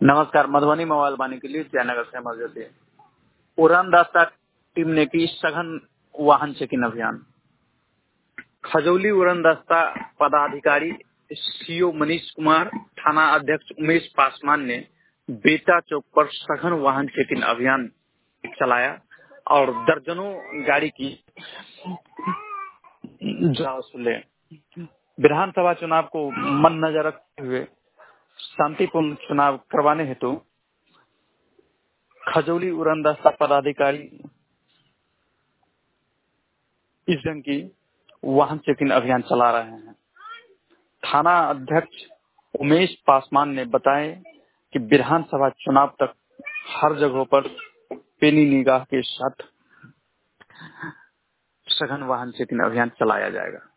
नमस्कार। मधुबनी मोबाइल वाणी के लिए जयनगर से मौजूद है। उड़नदस्ता टीम ने की सघन वाहन चेकिंग अभियान। खजौली उड़नदस्ता पदाधिकारी सीओ मनीष कुमार, थाना अध्यक्ष उमेश पासवान ने बेटा चौक पर सघन वाहन चेकिंग अभियान चलाया और दर्जनों गाड़ी की जांच वसूले। विधानसभा चुनाव को मद्देनजर रखते हुए शांतिपूर्ण चुनाव करवाने हेतु खजौली उड़नदस्ता पदाधिकारी इस ढंग की वाहन चेकिंग अभियान चला रहे हैं। थाना अध्यक्ष उमेश पासवान ने बताया कि विधानसभा चुनाव तक हर जगहों पर पेनी निगाह के साथ सघन वाहन चेकिंग अभियान चलाया जाएगा।